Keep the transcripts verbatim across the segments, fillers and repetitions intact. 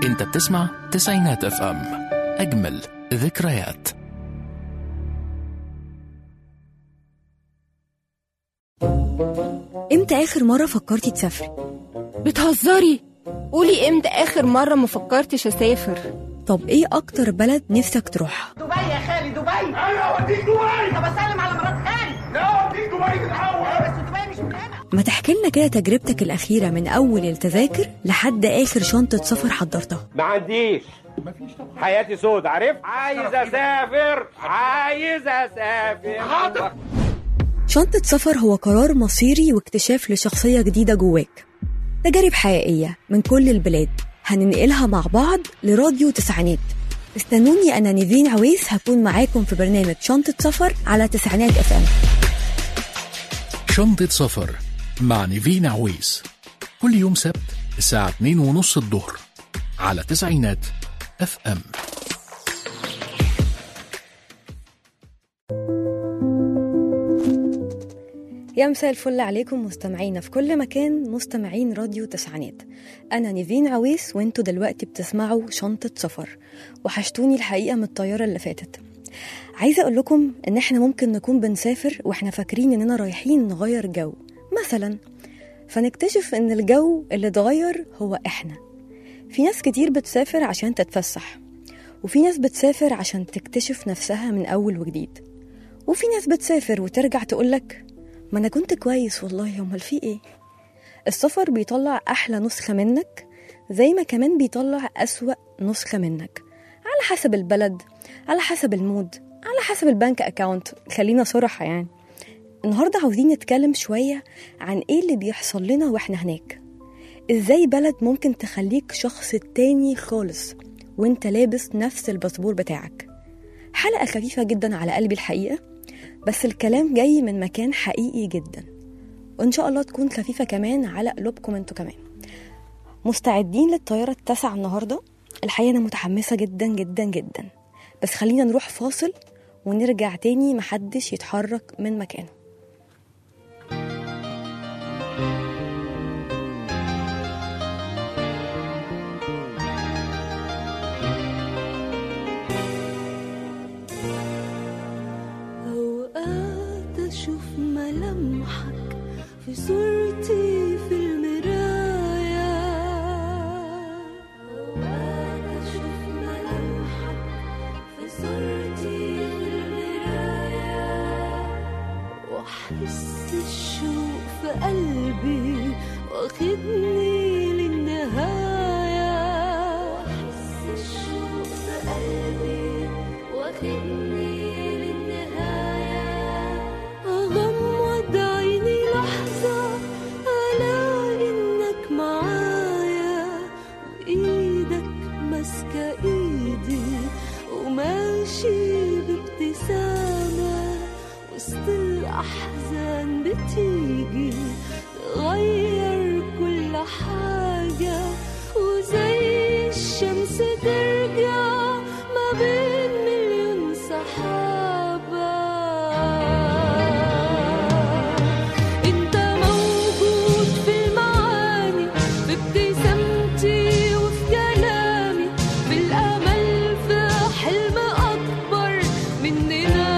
انت بتسمع تسعينات اف ام، اجمل ذكريات. امتى اخر مرة فكرتي تسافري؟ بتهزري؟ قولي امتى اخر مرة ما فكرتش اسافر؟ طب ايه اكتر بلد نفسك تروحها؟ دبي يا خالي، دبي. ايوه اوديك دبي. طب اسلم على مرات خالي. لا اوديك دبي الاول. بس دبي مش من هنا. ما تحكي لنا كده تجربتك الأخيرة من أول التذاكر لحد آخر شنطة سفر حضرتها. ما عنديش، حياتي سود، عارف؟ عايز اسافر، عايز اسافر. حاضر. شنطة سفر هو قرار مصيري واكتشاف لشخصية جديدة جواك. تجارب حقيقية من كل البلاد هننقلها مع بعض لراديو تسعينات. استنوني، أنا نيفين عويس هكون معاكم في برنامج شنطة سفر على تسعينات اف ام. شنطة سفر مع نيفين عويس كل يوم سبت الساعة اتنين ونص الظهر على تسعينات اف ام. يا مساء الفل عليكم مستمعينا في كل مكان، مستمعين راديو تسعينات. أنا نيفين عويس وانتوا دلوقتي بتسمعوا شنطة سفر. وحشتوني الحقيقة من الطيارة اللي فاتت. عايزة أقول لكم إن إحنا ممكن نكون بنسافر وإحنا فاكرين إننا رايحين نغير جو مثلا، فنكتشف إن الجو اللي اتغير هو إحنا. في ناس كتير بتسافر عشان تتفسح، وفي ناس بتسافر عشان تكتشف نفسها من أول وجديد، وفي ناس بتسافر وترجع تقولك ما أنا كنت كويس والله، امال في إيه؟ السفر بيطلع أحلى نسخة منك زي ما كمان بيطلع أسوأ نسخة منك، على حسب البلد، على حسب المود، على حسب البنك أكاونت. خلينا صراحة يعني. النهاردة عاوزين نتكلم شوية عن إيه اللي بيحصل لنا وإحنا هناك. إزاي بلد ممكن تخليك شخص تاني خالص وإنت لابس نفس الباسبور بتاعك. حلقة خفيفة جدا على قلبي الحقيقة، بس الكلام جاي من مكان حقيقي جدا، وإن شاء الله تكون خفيفة كمان على قلوبكم انتوا كمان. مستعدين للطيارة التاسعة النهاردة؟ الحقيقة أنا متحمسة جدا جدا جدا، بس خلينا نروح فاصل ونرجع تاني، محدش يتحرك من مكانه. أوقات أشوف ملامحك في صورتي في المراية، أوقات أشوف ملامحك في صورتي في المراية، وأحس الشوق في قلبي واخدني للنهاية، وأحس الشوق في قلبي واخدني أحزان بتيجي تغير كل حاجة، وزي الشمس ترجع ما بين مليون سحابة. انت موجود في المعاني، في ابتسامتي وفي كلامي، في الأمل، في حلم أكبر مننا.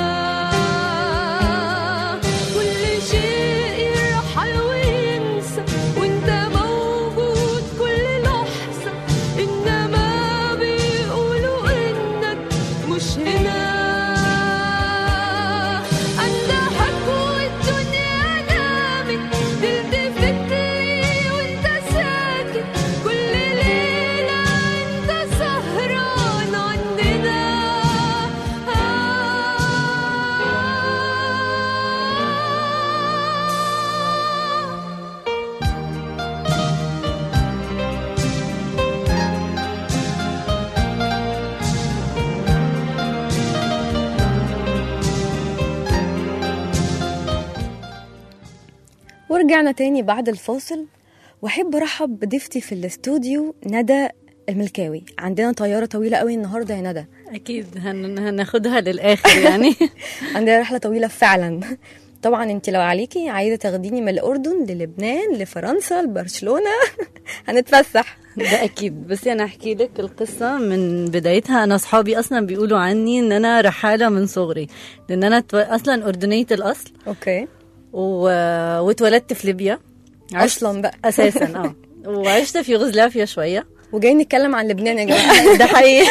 ورجعنا تاني بعد الفاصل، وأحب أرحب بضيفتي في الاستوديو ندى الملكاوي. عندنا طيارة طويلة قوي النهاردة يا ندى. أكيد هن... هناخدها للآخر يعني. عندنا رحلة طويلة فعلا. طبعا انت لو عليكي عايزة تاخديني من الأردن للبنان لفرنسا لبرشلونة هنتفسح. ده اكيد. بس انا احكي لك القصه من بدايتها. انا اصحابي اصلا بيقولوا عني ان انا رحاله من صغري، لان انا تو... اصلا اردنيه الاصل. اوكي. و... واتولدت في ليبيا اصلا بقى اساسا. اه وعشت في يوغوسلافيا شويه. وجاي نتكلم عن لبنان يا جماعه. ده حقيقي.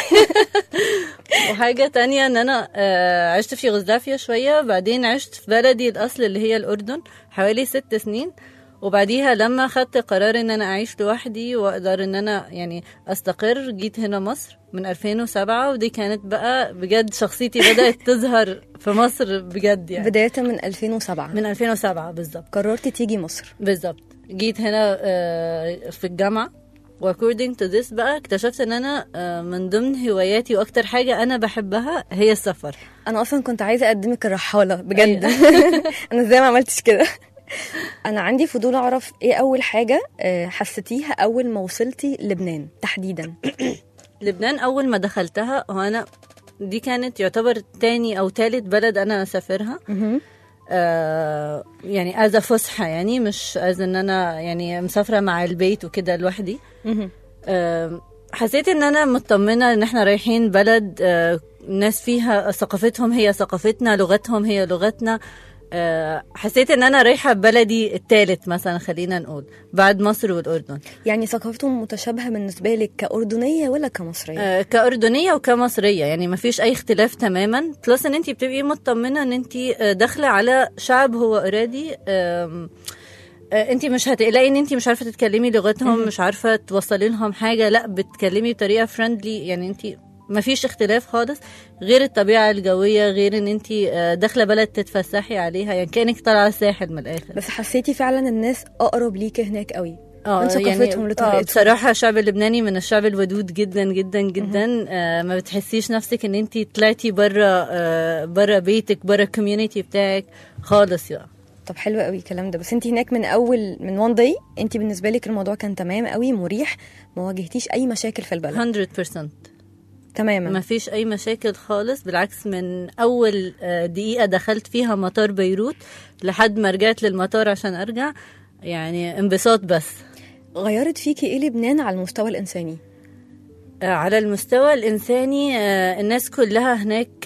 وحاجه تانية ان انا آه عشت في يوغوسلافيا شويه، بعدين عشت في بلدي الاصل اللي هي الاردن حوالي ست سنين. وبعديها لما خدت قرار ان انا اعيش لوحدي واقدر ان انا يعني استقر، جيت هنا مصر من ألفين وسبعة. ودي كانت بقى بجد شخصيتي بدأت تظهر في مصر بجد يعني. بداية من ألفين وسبعة. من ألفين وسبعة بالظبط قررتي تيجي مصر. بالظبط. جيت هنا آه في الجامعة، و according to this بقى اكتشفت ان انا آه من ضمن هواياتي واكتر حاجة انا بحبها هي السفر. انا اصلا كنت عايزة اقدمك الرحالة بجد. انا ازاي ما عملتش كده؟ انا عندي فضول اعرف ايه اول حاجه حسيتيها اول ما وصلتي لبنان تحديدا. لبنان اول ما دخلتها، هو انا دي كانت يعتبر تاني او تالت بلد انا اسافرها. آه يعني از فسحه، يعني مش از ان انا يعني مسافره مع البيت وكده لوحدي. آه حسيت ان انا مطمنه ان احنا رايحين بلد آه الناس فيها ثقافتهم هي ثقافتنا، لغتهم هي لغتنا. أه حسيت ان انا رايحه بلدي الثالث مثلا، خلينا نقول بعد مصر والاردن. يعني ثقافتهم متشابهه بالنسبه لك كاردنيه ولا كمصريه؟ أه كاردنيه وكمصريه، يعني ما فيش اي اختلاف تماما. بلس ان انت بتبقي مطمنه ان انت داخله على شعب هو اوريدي أه انت مش هتقلقي ان انت مش عارفه تتكلمي لغتهم، مش عارفه توصلي لهم حاجه، لا بتتكلمي بطريقه فريندلي. يعني انت ما فيش اختلاف خالص، غير الطبيعه الجويه، غير ان انت داخله بلد تتفسحي عليها، يعني كانك طالعه الساحل من الاخر. بس حسيتي فعلا الناس اقرب ليكي هناك قوي اه من ثقافتهم يعني لطريقتهم؟ بصراحه الشعب اللبناني من الشعب الودود جدا جدا جدا. آه ما بتحسيش نفسك ان انت طلعتي بره آه بره بيتك، بره الكوميونتي بتاعك خالص يعني. طب حلو قوي الكلام ده. بس انت هناك من اول من وان داي انت بالنسبه لك الموضوع كان تمام قوي مريح، ما واجهتيش اي مشاكل في البلد؟ مية بالمية تماما ما فيش اي مشاكل خالص. بالعكس، من اول دقيقه دخلت فيها مطار بيروت لحد ما رجعت للمطار عشان ارجع، يعني انبساط. بس غيرت فيكي ايه لبنان على المستوى الانساني؟ على المستوى الانساني الناس كلها هناك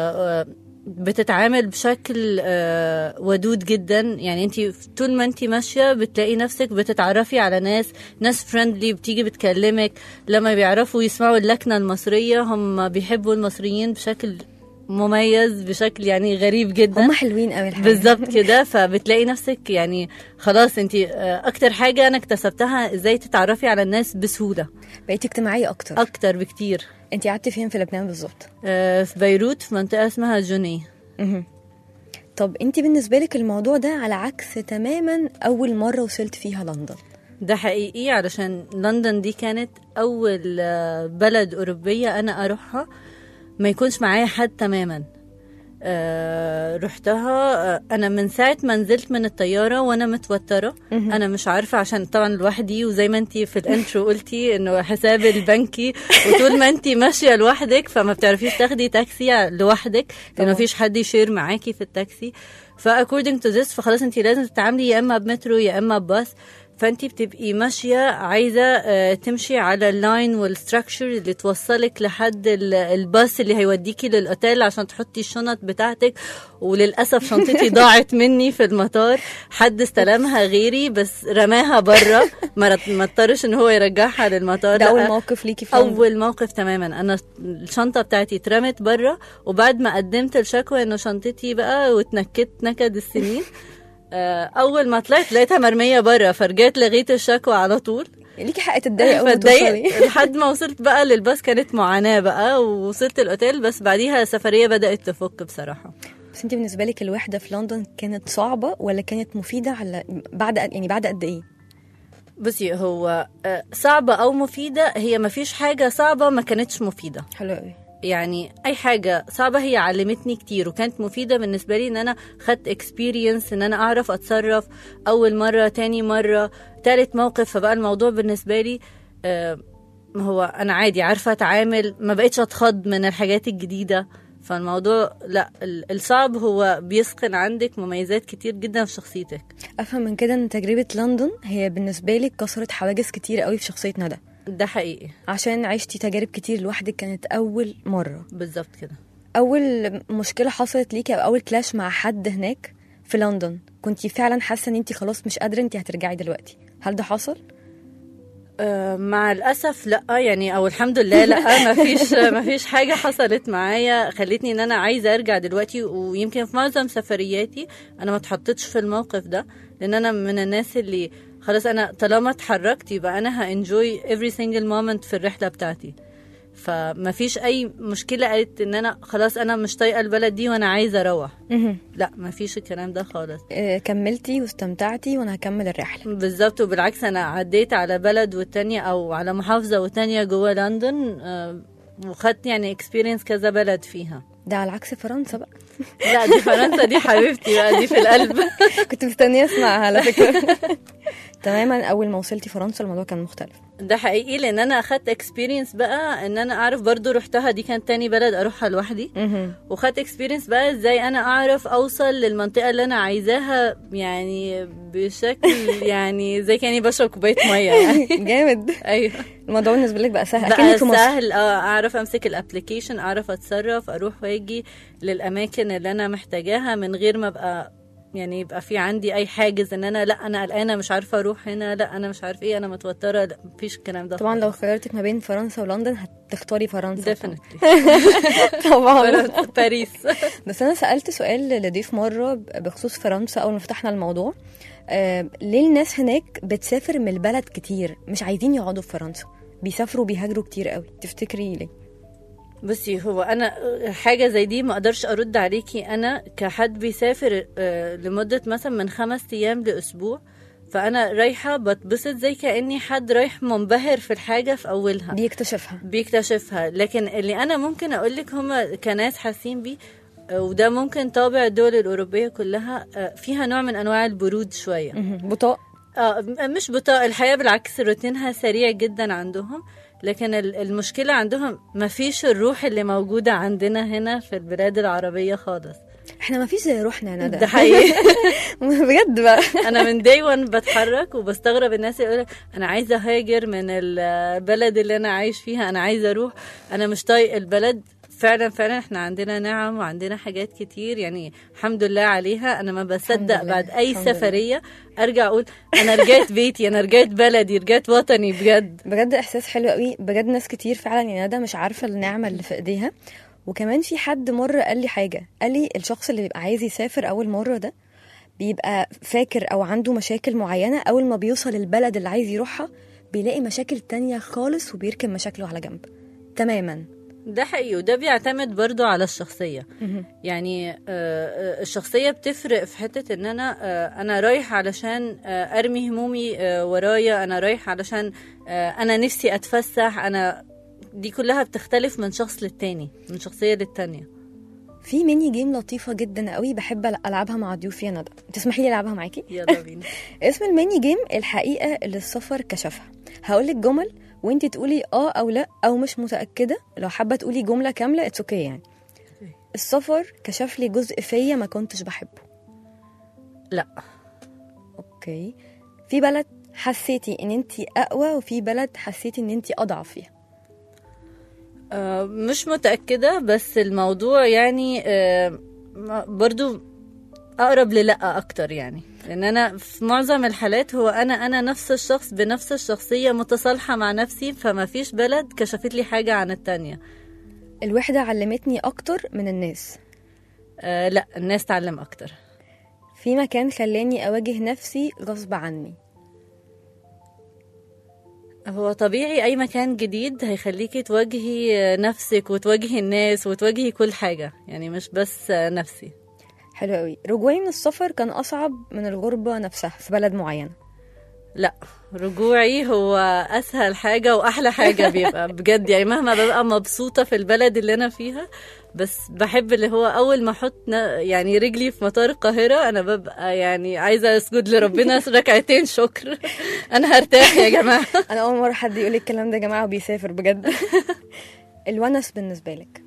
بتتعامل بشكل ودود جدا. يعني انت طول ما انت ماشيه بتلاقي نفسك بتتعرفي على ناس ناس فريندلي، بتيجي بتكلمك. لما بيعرفوا يسمعوا اللكنه المصريه هم بيحبوا المصريين بشكل مميز، بشكل يعني غريب جدا. هم حلوين قوي الحقيقه. بالظبط كده. فبتلاقي نفسك يعني خلاص انت اكتر حاجه انا اكتسبتها ازاي تتعرفي على الناس بسهوله. بقيتي اجتماعيه اكتر اكتر بكتير. انت قعدتي فين في لبنان بالظبط؟ آه في بيروت، في منطقه اسمها جوني. اها. طب انت بالنسبه لك الموضوع ده على عكس تماما اول مره وصلت فيها لندن. ده حقيقي، علشان لندن دي كانت اول بلد اوروبيه انا اروحها ما يكونش معايا حد تماما. آه رحتها آه انا من ساعه ما نزلت من الطياره وانا متوتره. انا مش عارفه، عشان طبعا لوحدي، وزي ما انتي في الانترو قلتي انه حساب البنكي، وطول ما انتي ماشيه لوحدك فما بتعرفيش تاخدي تاكسي لوحدك لانه مفيش حد يشير معاكي في التاكسي. فاكوردنج تو ذس فخلاص انتي لازم تتعاملي يا اما بمترو يا اما بباص. فانتي بتبقي ماشيه عايزه آه تمشي على اللاين والستراكشر اللي توصلك لحد الباص اللي هيوديكي للاوتيل عشان تحطي الشنط بتاعتك. وللاسف شنطتي ضاعت مني في المطار، حد استلمها غيري بس رماها بره، ما اضطرش ان هو يرجعها للمطار. ده اول موقف ليكي في لندن؟ اول موقف تماما. انا الشنطه بتاعتي اترمت بره، وبعد ما قدمت الشكوى انه شنطتي بقى واتنكدت نكد السنين، اول ما طلعت لقيتها مرميه بره، فرجعت لغيت الشكوى على طول. ليكي حق تتضايق اول ما توصلي. لحد ما وصلت بقى للباص كانت معاناه بقى، ووصلت الاوتيل. بس بعديها السفريه بدات تفك بصراحه. بس انت بالنسبه لك الوحده في لندن كانت صعبه ولا كانت مفيده؟ على بعد يعني بعد قد ايه؟ بصي، هو صعبه او مفيده، هي ما فيش حاجه صعبه ما كانتش مفيده. حلو قوي. يعني اي حاجه صعبه هي علمتني كتير، وكانت مفيده بالنسبه لي ان انا خدت اكسبيرينس ان انا اعرف اتصرف اول مره، تاني مره، تالت موقف. فبقى الموضوع بالنسبه لي آه هو انا عادي عارفه اتعامل، ما بقيتش اتخض من الحاجات الجديده. فالموضوع لا، الصعب هو بيسكن عندك مميزات كتير جدا في شخصيتك. افهم من كده ان تجربه لندن هي بالنسبه لك كسرت حواجز كتير قوي في شخصيه ندى. ده حقيقي. عشان عشتي تجارب كتير لوحدك، كانت اول مره. بالظبط كده. اول مشكله حصلت ليكي او اول كلاش مع حد هناك في لندن، كنتي فعلا حاسه ان انت خلاص مش قادره انت هترجعي دلوقتي، هل ده حصل؟ أه مع الاسف لا، يعني او الحمد لله لا، ما فيش ما فيش حاجه حصلت معايا خلتني ان انا عايزه ارجع دلوقتي. ويمكن في معظم سفرياتي انا ما اتحطيتش في الموقف ده، لان انا من الناس اللي خلاص انا طالما اتحركت يبقى انا هانجوي every single moment في الرحله بتاعتي. فما فيش اي مشكله قالت ان انا خلاص انا مش طايقه البلد دي وانا عايزه اروح. لا ما فيش الكلام ده خالص. آه كملتي واستمتعتي وانا هكمل الرحله. بالظبط. وبالعكس انا عديت على بلد والتانية او على محافظه والتانية جوه لندن، آه وخدت يعني اكسبيرينس كذا بلد فيها. ده على عكس فرنسا بقى. لا دي فرنسا دي حبيبتي بقى، دي في القلب. كنت مستنيه اسمعها على فكره. تماما. اول ما وصلتي فرنسا الموضوع كان مختلف. ده حقيقي، لان انا اخدت اكسبيرينس بقى ان انا اعرف برضو رحتها، دي كانت تاني بلد اروحها لوحدي. وخدت اكسبيرينس بقى ازاي انا اعرف اوصل للمنطقه اللي انا عايزاها، يعني بشكل يعني زي كاني بشرب كوبايه ميه يعني. جامد. ايوه الموضوع بالنسبه لك بقى سهل. بقى سهل. اه اعرف امسك الابلكيشن، اعرف اتصرف، اروح واجي للاماكن اللي انا محتاجاها من غير ما ابقى يعني يبقى في عندي اي حاجز ان انا لا انا قلقانه مش عارفه اروح هنا، لا انا مش عارف ايه، انا متوتره، لا مفيش الكلام ده. طبعا لو خيرتك ما بين فرنسا ولندن هتختاري فرنسا. definitely. طبعا باريس. بس انا سالت سؤال لضيف مره بخصوص فرنسا اول ما فتحنا الموضوع، آه ليه الناس هناك بتسافر من البلد كتير مش عايزين يقعدوا في فرنسا، بيسافروا بيهاجروا كتير قوي، تفتكري ليه؟ بصي هو انا حاجه زي دي ما اقدرش ارد عليكي، انا كحد بيسافر لمده مثلا من خمس ايام لاسبوع، فانا رايحه بتبسط زي كاني حد رايح منبهر في الحاجه في اولها بيكتشفها بيكتشفها لكن اللي انا ممكن اقولك هم كناس حاسين بيه، وده ممكن طابع الدول الاوروبيه كلها، فيها نوع من انواع البرود شويه، بطاء. اه مش بطاء، الحياه بالعكس روتينها سريع جدا عندهم، لكن المشكلة عندهم ما فيش الروح اللي موجودة عندنا هنا في البلاد العربية خالص. احنا ما فيش زي روحنا يا ندى. ده حقيقي. بجد بقى. انا من داي وان بتحرك وبستغرب الناس يقولك انا عايزة هاجر من البلد اللي انا عايش فيها، انا عايزة اروح، انا مش طايق البلد. فعلا فعلا احنا عندنا نعم وعندنا حاجات كتير يعني الحمد لله عليها. انا ما بصدق بعد اي سفرية ارجع اقول انا رجعت بيتي، انا رجعت بلدي، رجعت وطني. بجد بجد احساس حلو قوي بجد. ناس كتير فعلا يا ندى مش عارفة النعمة اللي في ايديها. وكمان في حد مرة قال لي حاجة، قال لي الشخص اللي بيبقى عايز يسافر اول مرة ده بيبقى فاكر او عنده مشاكل معينة، اول ما بيوصل البلد اللي عايز يروحها بيلاقي مشاكل تانية خالص وبيركن مشاكله على جنب تماما. ده حقيقي، وده بيعتمد برضو على الشخصية. يعني الشخصية بتفرق في حتة ان انا انا رايح علشان ارمي همومي ورايا، انا رايح علشان انا نفسي اتفسح، انا دي كلها بتختلف من شخص للتاني، من شخصية للتانية. في ميني جيم لطيفة جدا قوي بحب ألعبها مع ضيوفي يا ندى، تسمحي لي ألعبها معاكي؟ يلا بينا. اسم الميني جيم الحقيقة اللي السفر كشفها. هقولك جمل وانتي تقولي اه او لا او مش متأكدة، لو حابة تقولي جملة كاملة اتس اوكي يعني. السفر كشف لي جزء فيا ما كنتش بحبه. لا. اوكي. في بلد حسيتي ان انتي اقوى وفي بلد حسيتي ان انتي اضعف فيها؟ آه مش متأكدة، بس الموضوع يعني آه برضو أقرب للأ أكتر، يعني لأن أنا في معظم الحالات هو أنا أنا نفس الشخص بنفس الشخصية متصالحة مع نفسي، فما فيش بلد كشفت لي حاجة عن التانية. الوحدة علمتني أكتر من الناس؟ آه لا، الناس تعلم أكتر. في مكان خلاني أواجه نفسي غصب عني؟ هو طبيعي أي مكان جديد هيخليكي تواجهي نفسك وتواجهي الناس وتواجهي كل حاجة، يعني مش بس نفسي. حلو قوي. رجوعي من السفر كان أصعب من الغربة نفسها في بلد معينة؟ لا، رجوعي هو أسهل حاجة وأحلى حاجة بيبقى بجد، يعني مهما ببقى مبسوطة في البلد اللي أنا فيها، بس بحب اللي هو أول ما أحط يعني رجلي في مطار القاهرة أنا ببقى يعني عايزة أسجد لربنا ركعتين شكر، أنا هرتاح يا جماعة. أنا أول مرة حد يقول الكلام ده يا جماعة وبيسافر بجد. الونس بالنسبة لك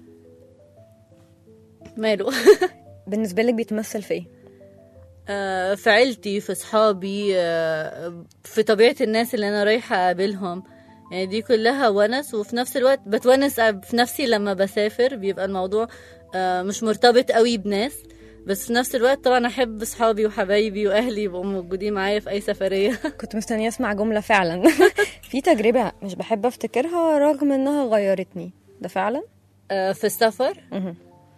ماله؟ بالنسبة لك بيتمثل في إيه؟ آه في عيلتي، في صحابي، آه في طبيعة الناس اللي أنا رايحة أقابلهم. يعني دي كلها ونس، وفي نفس الوقت بتونس في نفسي لما بسافر. بيبقى الموضوع آه مش مرتبط قوي بناس، بس في نفس الوقت طبعا احب اصحابي وحبايبي واهلي يبقوا موجودين معايا في اي سفريه. كنت مستنيه اسمع جمله فعلا. في تجربه مش بحب افتكرها رغم انها غيرتني، ده فعلا آه في السفر. مهم.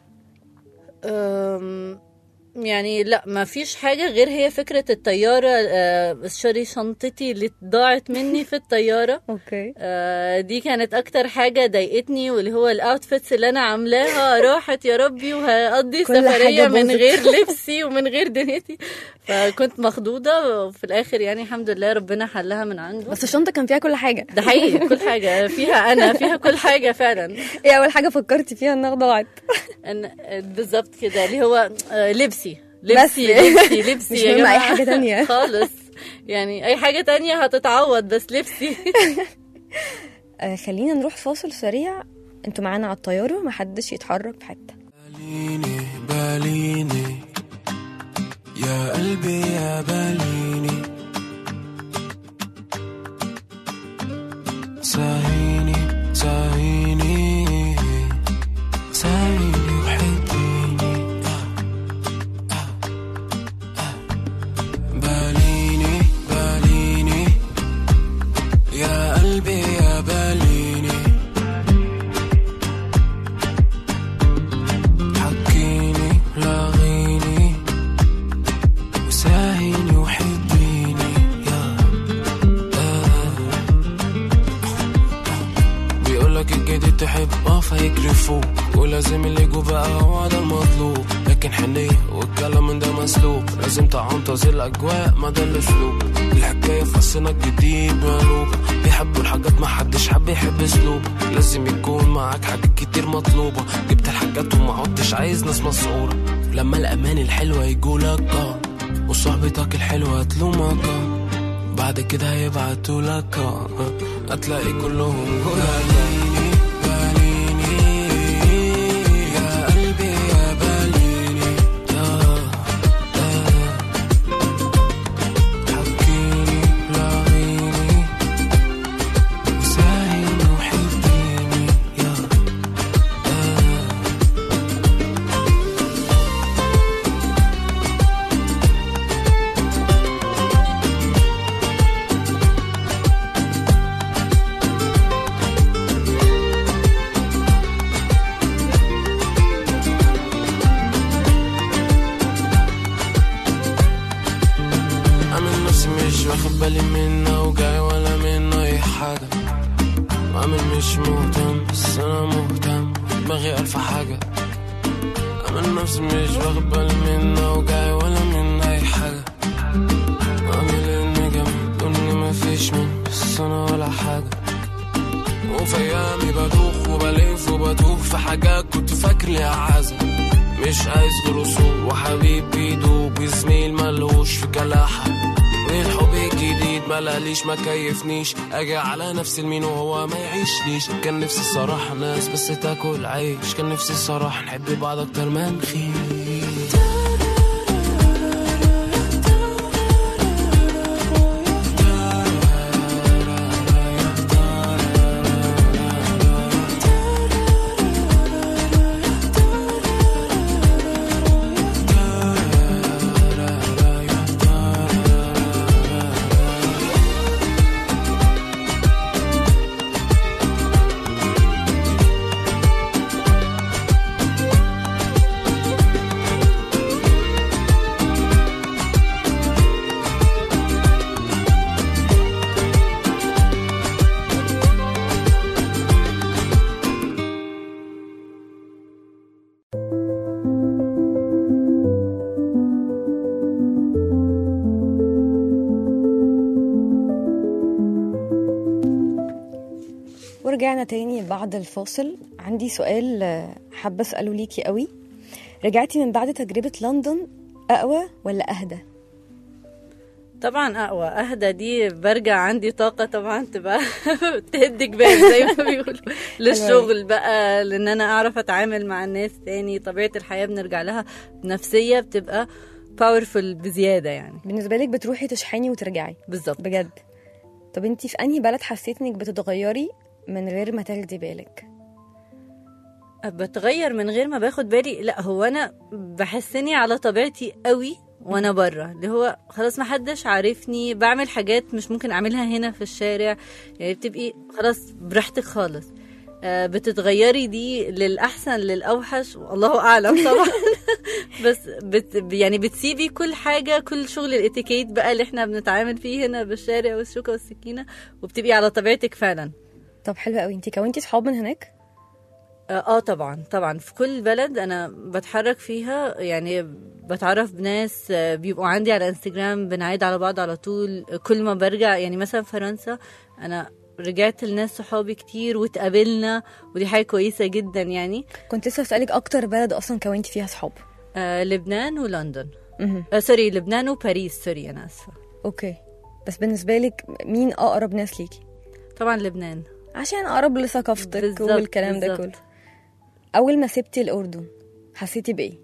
أم، يعني لا ما فيش حاجة غير هي فكرة الطيارة. آه، شاري شنطتي اللي ضاعت مني في الطيارة. اوكي. آه، دي كانت اكتر حاجة ضايقتني، واللي هو الاوتفيتس اللي انا عاملاها راحت يا ربي، وهقضي كل سفرية حاجة من باظت. غير لبسي ومن غير دنيتي. فكنت مخضوضة، وفي الاخر يعني الحمد لله ربنا حلها من عنده. بس الشنطه كان فيها كل حاجه. ده حقيقي، كل حاجة فيها انا، فيها كل حاجة فعلا. ايه اول حاجه فكرتي فيها انها ضاعت؟ أن- بالظبط كده، اللي هو آه، لبسي لبسي بس. لبسي لبسي مش يا مهم جماعة. أي حاجة تانية. خالص، يعني أي حاجة تانية هتتعوض، بس لبسي. آه خلينا نروح فاصل سريع. انتوا معانا على الطياره، محدش يتحرك في حته. باليني باليني يا قلبي يا باليني، ساهيني ساهيني ساهيني وحبيني، باليني باليني يا قلبي يا باليني، حكيني لاغيني وساهيني وحبيني يا بيقولك الجديد تحب اه فيجري فوق، ولازم اللي جو بقى هو ده المطلوب، لكن حنية والكلام من ده مسلوب، لازم تعنطز الأجواء ما ده الأسلوب، الحكاية في فصلنا الجديد مقلوبة، بيحبوا الحاجات ما حدش حب يحب أسلوبه، لازم يكون معاك حاجات كتير مطلوبة، جبت الحاجات وما عدتش عايز ناس مسعورة، لما الأمان الحلوة يجولك اه وصحبتك الحلوة تلومك اه، بعد كده هيبعتوا لك اه هتلاقي كلهم جولك. ما كيفنيش اجي على نفس المين وهو ما يعيشنيش، كان نفسي الصراحة ناس بس تاكل عيش، كان نفسي الصراحة نحب بعض اكتر ما نخيش. ورجعنا تاني بعد الفاصل. عندي سؤال حابة أسأله ليكي قوي. رجعتي من بعد تجربة لندن أقوى ولا أهدى؟ طبعا أقوى. أهدى دي برجع عندي طاقة طبعا تبقى تهد جبال زي ما بيقولوا للشغل بقى، لأن أنا أعرف أتعامل مع الناس تاني. طبيعة الحياة بنرجع لها بنفسية بتبقى باورفul بزيادة يعني. بالنسبة لك بتروحي تشحني وترجعي؟ بالظبط بجد. طب انتي في انهي بلد حسيت انك بتتغيري من غير ما تاخدي بالك؟ بتغير من غير ما باخد بالي؟ لا، هو انا بحسني على طبيعتي قوي وانا بره، اللي هو خلاص ما حدش عارفني، بعمل حاجات مش ممكن اعملها هنا في الشارع، يعني بتبقي خلاص براحتك خالص. آه بتتغيري دي للاحسن للاوحش والله اعلم طبعا. بس بت يعني بتسيبي كل حاجه، كل شغل الاتيكيت بقى اللي احنا بنتعامل فيه هنا بالشارع والشوكه والسكينه، وبتبقي على طبيعتك فعلا. طب حلو قوي. انتي كونتي صحاب من هناك؟ اه طبعا طبعا، في كل بلد انا بتحرك فيها يعني بتعرف بناس بيبقوا عندي على انستجرام، بنعيد على بعض على طول. كل ما برجع يعني مثلا فرنسا انا رجعت لناس صحابي كتير وتقابلنا، ودي حاجه كويسه جدا يعني. كنت لسه اسالك اكتر بلد اصلا كونتي فيها صحاب. آه لبنان ولندن. آه سوري لبنان وباريس، سوري انا اسفه. اوكي، بس بالنسبه لك مين اقرب ناس ليكي؟ طبعا لبنان، عشان اقرب لثقافتك بالزبط والكلام بالزبط. ده كله. اول ما سبتي الاردن حسيتي بايه؟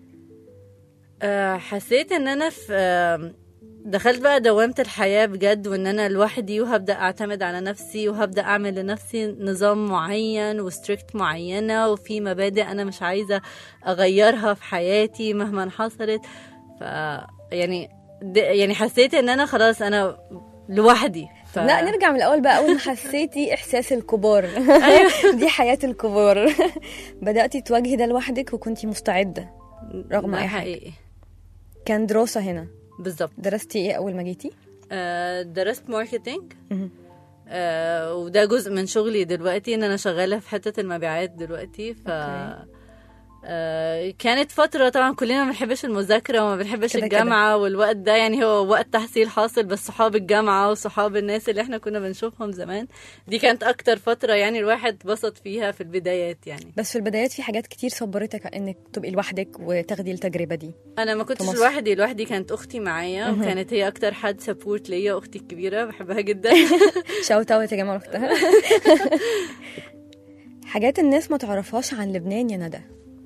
أه حسيت ان انا في أه دخلت بقى دوامة الحياة بجد، وان انا لوحدي وهبدأ اعتمد على نفسي وهبدأ اعمل لنفسي نظام معين وستريكت معينة، وفي مبادئ انا مش عايزة اغيرها في حياتي مهما حصلت. ف يعني يعني حسيت ان انا خلاص انا لوحدي. ف... لا نرجع من الاول بقى. اول ما حسيتي احساس الكبار دي حياة الكبار. بدأتي تواجهي ده لوحدك وكنتي مستعدة رغم اي حاجة؟ حقيقي. كان دراسة هنا بالظبط. درستي ايه اول ما جيتي؟ آه درست ماركتينج. آه وده جزء من شغلي دلوقتي، ان انا شغالة في حتة المبيعات دلوقتي. ف okay. آه كانت فترة طبعا كلنا ما بنحبش المذاكرة وما بنحبش كده الجامعة كده. والوقت ده يعني هو وقت تحصيل حاصل، بس صحاب الجامعة وصحاب الناس اللي احنا كنا بنشوفهم زمان دي كانت اكتر فترة يعني الواحد بسط فيها في البدايات يعني. بس في البدايات في حاجات كتير صبرتك انك تبقي لوحدك وتاخدي التجربة دي. انا ما كنتش لوحدي، لوحدي كانت اختي معايا وكانت هي اكتر حد سبورت ليا، اختي الكبيرة بحبها جدا. شاوت اوت يا جماعة اختها. حاجات الناس ما تعرفهاش عن لبنان يا ندى.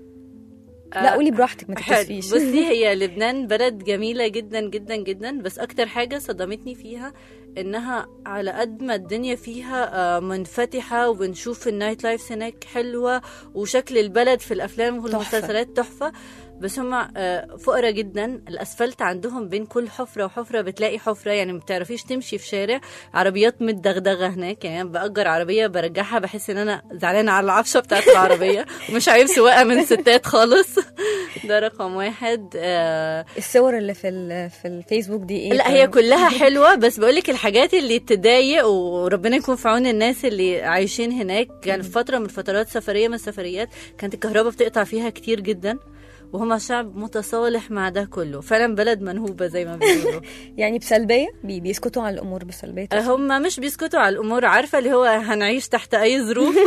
لا قولي براحتك ما تكسفيش. بصي هي لبنان بلد جميلة جدا جدا جدا، بس أكتر حاجة صدمتني فيها إنها على قد ما الدنيا فيها منفتحة وبنشوف النايت لايف هناك حلوة وشكل البلد في الأفلام والمسلسلات تحفة، بس هم فقرة جدا. الأسفلت عندهم بين كل حفرة وحفرة بتلاقي حفرة، يعني ما بتعرفيش تمشي في شارع. عربيات متدغدغة هناك، يعني أنا بأجر عربية برجعها بحس إن أنا زعلانة على العفشة بتاعت العربية ومش عايز سواقة من ستات خالص. ده رقم واحد. آه الصور اللي في في الفيسبوك دي إيه؟ لا هي كلها حلوة، بس بقولك الحاجات اللي تضايق، وربنا يكون في عون الناس اللي عايشين هناك. كان يعني في فترة من فترات سفرية من السفريات كانت الكهرباء بتقطع فيها كتير جدا، وهم شعب متصالح مع ده كله. فعلا بلد منهوبة زي ما بيقولوا. يعني بسلبية بيسكتوا على الأمور بسلبية. هم مش بيسكتوا على الأمور، عارفة اللي هو هنعيش تحت أي ظروف.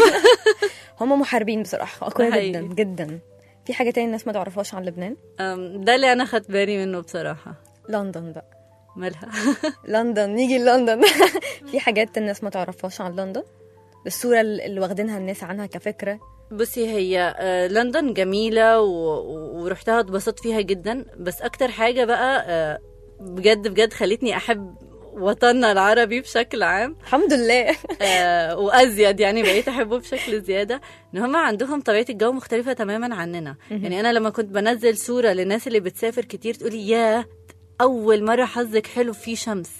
هم محاربين بصراحة، أقوياء جدا جدا. في حاجة تانية الناس ما تعرفهاش عن لبنان؟ ده اللي أنا خدت بالي منه بصراحة. لندن بقى مالها؟ لندن، نيجي لندن. في حاجات الناس ما تعرفهاش عن لندن، الصورة اللي واخدينها الناس عنها كفكرة. بصي هي لندن جميلة ورحتها اتبسطت فيها جدا، بس أكتر حاجة بقى بجد بجد خلتني أحب وطننا العربي بشكل عام الحمد لله. آه وأزيد يعني بقيت أحبه بشكل زيادة، إن هم عندهم طبيعة الجو مختلفة تماما عننا. يعني أنا لما كنت بنزل صورة للناس اللي بتسافر كتير تقولي يا أول مرة حظك حلو في شمس،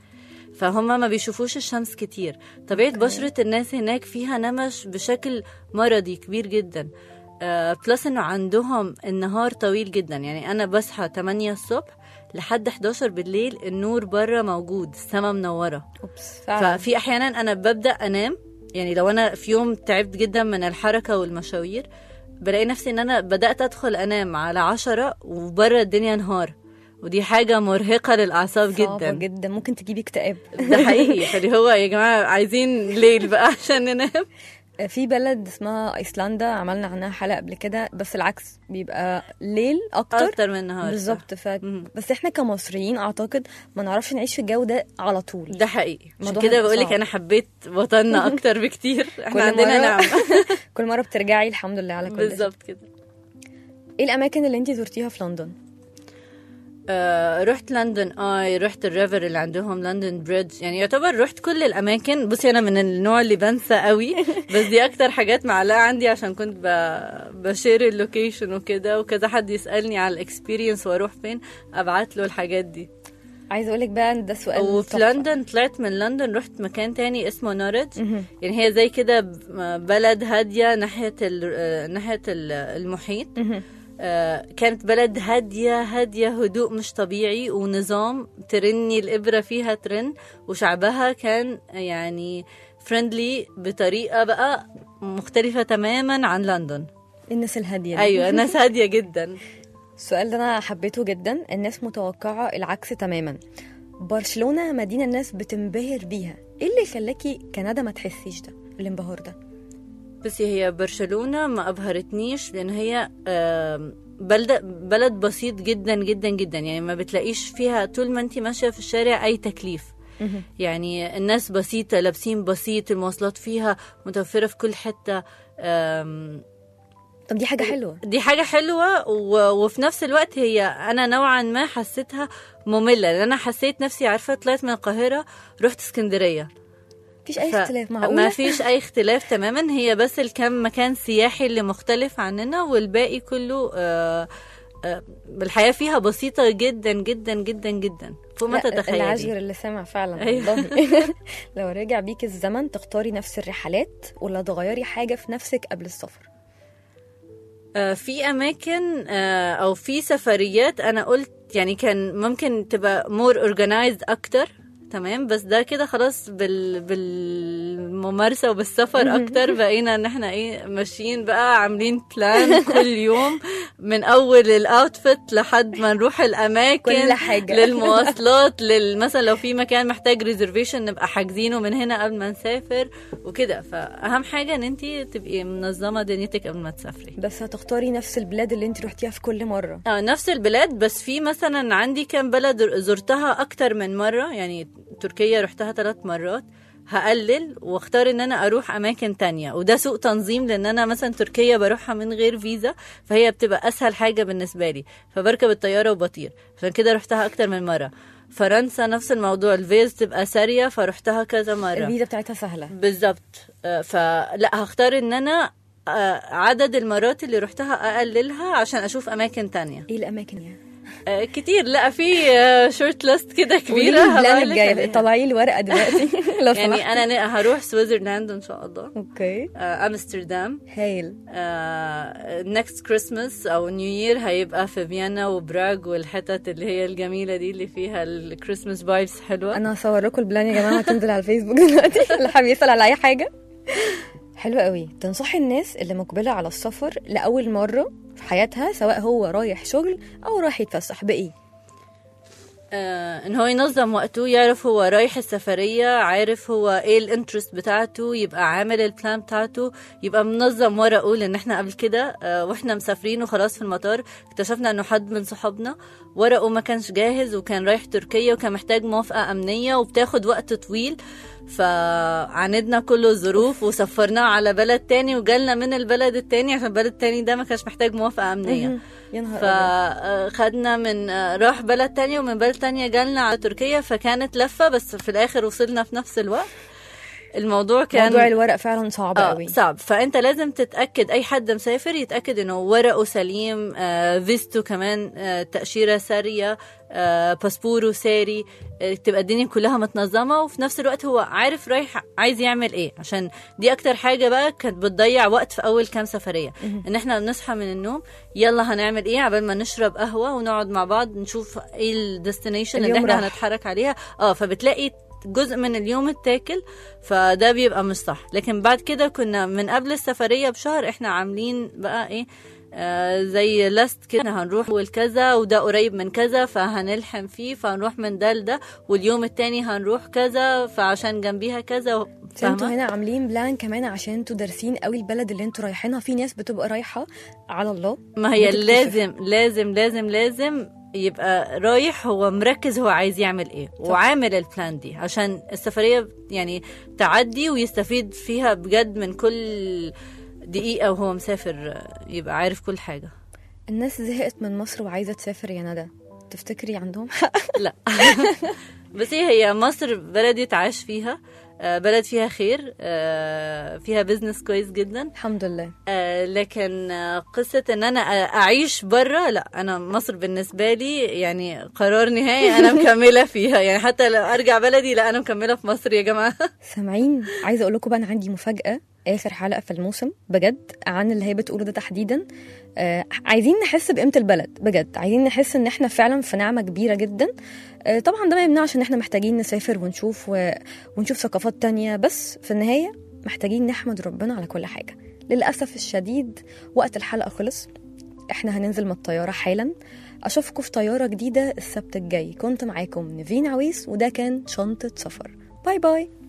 فهم ما بيشوفوش الشمس كتير. طبيعة بشرة الناس هناك فيها نمش بشكل مرضي كبير جدا. آه بلس إنه عندهم النهار طويل جدا، يعني أنا بصحى تمانية الصبح لحد حداشر بالليل النور برا موجود، السما منورة. ففي أحيانا أنا ببدأ أنام، يعني لو أنا في يوم تعبت جدا من الحركة والمشاوير بلاقي نفسي إن أنا بدأت أدخل أنام على عشرة وبرا الدنيا نهار، ودي حاجة مرهقة للأعصاب جدا جدا، ممكن تجيبي اكتئاب. ده حقيقي. فاللي هو يا جماعة عايزين ليل بقى عشان ننام. في بلد اسمها ايسلندا عملنا عنها حلقة قبل كده، بس العكس بيبقى ليل اكتر اكتر من نهار بالظبط. ف... بس احنا كمصريين اعتقد ما نعرفش نعيش في الجو ده على طول. ده حقيقي، عشان كده بقولك انا حبيت وطننا اكتر بكتير. احنا عندنا نعمة. كل مرة بترجعي الحمد لله على كل بالظبط كده. ايه الاماكن اللي انتي زرتيها في لندن؟ آه رحت لندن اي رحت الريفر اللي عندهم لندن بريدج، يعني يعتبر رحت كل الاماكن. بصي انا من النوع اللي بنسى قوي بس دي اكتر حاجات معلقه عندي عشان كنت ب... بشير اللوكيشن وكده، وكذا حد يسالني على الاكسبيرينس واروح فين ابعت له الحاجات دي. عايزه اقول لك بقى ان ده سؤال. وفي لندن طلعت من لندن رحت مكان تاني اسمه نوريدج، يعني هي زي كده بلد هاديه ناحيه ال... ناحيه المحيط. آه كانت بلد هادية هادية هدوء مش طبيعي، ونظام ترني الإبرة فيها ترن، وشعبها كان يعني فريندلي بطريقة بقى مختلفة تماما عن لندن. الناس الهادية. أيوة الناس هادية جدا. السؤال ده أنا حبيته جدا. الناس متوقعة العكس تماما. برشلونة مدينة الناس بتنبهر بيها، إيه اللي خلاكي كندا ما تحسيش ده الانبهار ده؟ بس هي برشلونة ما أبهرتنيش لأن هي بلد بلد بسيط جدا جدا جدا، يعني ما بتلاقيش فيها طول ما انتي ماشية في الشارع أي تكليف. يعني الناس بسيطة، لابسين بسيط، المواصلات فيها متوفرة في كل حتة. طب دي حاجة حلوة. دي حاجة حلوة و... وفي نفس الوقت هي أنا نوعا ما حسيتها مملة، لأن أنا حسيت نفسي عارفة طلعت من القاهرة رحت اسكندرية، مفيش أي اختلاف. معقولة؟ ما فيش أي اختلاف تماما. هي بس الكم مكان سياحي اللي مختلف عننا، والباقي كله آآ آآ الحياة فيها بسيطة جدا جدا جدا جدا فوق ما تتخيلي. العجر اللي سامع فعلا. أيوة. لو رجع بيك الزمن تختاري نفس الرحلات ولا تغيري حاجة في نفسك قبل السفر؟ آه في أماكن آه أو في سفريات أنا قلت يعني كان ممكن تبقى more organized أكتر، تمام، بس ده كده خلاص بال... بالممارسة وبالسفر أكتر بقينا إن احنا إيه ماشيين بقى عاملين بلان كل يوم من أول الأوتفيت لحد ما نروح الأماكن، كل حاجة للمواصلات، مثلا لو في مكان محتاج ريزرفيشن نبقى حاجزينه من هنا قبل ما نسافر وكده. فأهم حاجة إن انتي تبقي منظمة دنيتك قبل ما تسافري. بس هتختاري نفس البلاد اللي انتي رحتيها في كل مرة؟ اه نفس البلاد، بس في مثلا عندي كام بلد زرتها أكتر من مرة، يعني تركيا رحتها ثلاث مرات، هقلل واختار ان انا اروح اماكن تانية، وده سوء تنظيم لان انا مثلا تركيا بروحها من غير فيزا، فهي بتبقى اسهل حاجة بالنسبة لي، فبركب الطيارة وبطير، عشان كده رحتها اكتر من مرة. فرنسا نفس الموضوع، الفيز تبقى سارية فرحتها كذا مرة، الفيزا بتاعتها سهلة بالظبط. فلا هختار ان انا عدد المرات اللي رحتها اقللها عشان اشوف اماكن تانية. ايه الاماكن يعني؟ آه كتير، لا في شورت ليست كده كبيرة. هبقى طلعي لي ورقة دلوقتي لو يعني سمحت. أنا هروح سويسرلاند إن شاء الله. أوكي. آه أمستردام. هايل. آه next Christmas أو نيو يير هيبقى في فيينا وبراغ والحتت اللي هي الجميلة دي اللي فيها الكريسماس فايبس حلوة. أنا هصور لكم البلان يا جماعة، هتنزل على الفيسبوك دلوقتي اللي حابب يسأل على أي حاجة. حلوة قوي. تنصحي الناس اللي مقبلة على السفر لأول مرة في حياتها، سواء هو رايح شغل أو رايح يتفسح، بإيه؟ آه ان هو ينظم وقته، يعرف هو رايح السفرية، عارف هو ايه الانترست بتاعته، يبقى عامل البلان بتاعته، يبقى منظم ورقه. لان احنا قبل كده آه واحنا مسافرين وخلاص في المطار اكتشفنا انه حد من صحابنا ورقه ما كانش جاهز، وكان رايح تركيا وكان محتاج موافقة امنية وبتاخد وقت طويل، فعاندنا كله الظروف وسفرناه على بلد تاني، وجالنا من البلد التاني عشان البلد التاني ده ما كانش محتاج موافقة امنية. فخدنا من راح بلد تاني ومن بلد تانية جالنا على تركيا، فكانت لفة بس في الآخر وصلنا في نفس الوقت. الموضوع كان موضوع الورق فعلا صعب آه قوي. صعب، فأنت لازم تتأكد، أي حد مسافر يتأكد إنه ورقه سليم، آه فيزته كمان، آه تأشيرة سارية، آه باسبوره ساري، آه تبقى الدنيا كلها متنظمة، وفي نفس الوقت هو عارف رايح عايز يعمل إيه، عشان دي أكتر حاجة بقى كانت بتضيع وقت في أول كام سفرية. إن إحنا بنصحى من النوم يلا هنعمل إيه، عبال ما نشرب قهوة ونقعد مع بعض نشوف إيه الديستنيشن اللي إحنا هنتحرك عليها. آه فبتلاقي جزء من اليوم التاكل، فده بيبقى مش صح. لكن بعد كده كنا من قبل السفرية بشهر احنا عاملين بقى ايه آه زي لاست كده، هنروح والكذا وده قريب من كذا فهنلحم فيه، فهنروح من ده لده، واليوم التاني هنروح كذا فعشان جنبيها كذا. انتوا هنا عاملين بلان كمان عشان انتوا دارسين قوي البلد اللي انتوا رايحينها. في ناس بتبقى رايحة على الله، ما هي لازم لازم لازم لازم يبقى رايح هو مركز هو عايز يعمل ايه صح. وعامل البلان دي عشان السفرية يعني تعدي ويستفيد فيها بجد من كل دقيقة وهو مسافر، يبقى عارف كل حاجة. الناس زهقت من مصر وعايزة تسافر يا ندى، تفتكري عندهم حق؟ لا. بس هي مصر بلد يتعاش فيها، بلد فيها خير، فيها بزنس كويس جدا الحمد لله. لكن قصة ان انا اعيش برا، لا، انا مصر بالنسبة لي يعني قرار نهائي، انا مكملة فيها. يعني حتى لو ارجع بلدي، لا، انا مكملة في مصر يا جماعة. سامعين؟ عايزة اقول لكم بقى انا عندي مفاجأة اخر حلقة في الموسم بجد عن اللي هي بتقوله ده تحديدا. آه عايزين نحس بقيمة البلد بجد، عايزين نحس ان احنا فعلا في نعمة كبيرة جدا. آه طبعا ده ما يمنعش ان احنا محتاجين نسافر ونشوف و... ونشوف ثقافات تانية، بس في النهاية محتاجين نحمد ربنا على كل حاجة. للأسف الشديد وقت الحلقة خلص، احنا هننزل من الطيارة حالا. اشوفكم في طيارة جديدة السبت الجاي. كنت معاكم نيفين عويس، وده كان شنطة سفر. باي باي.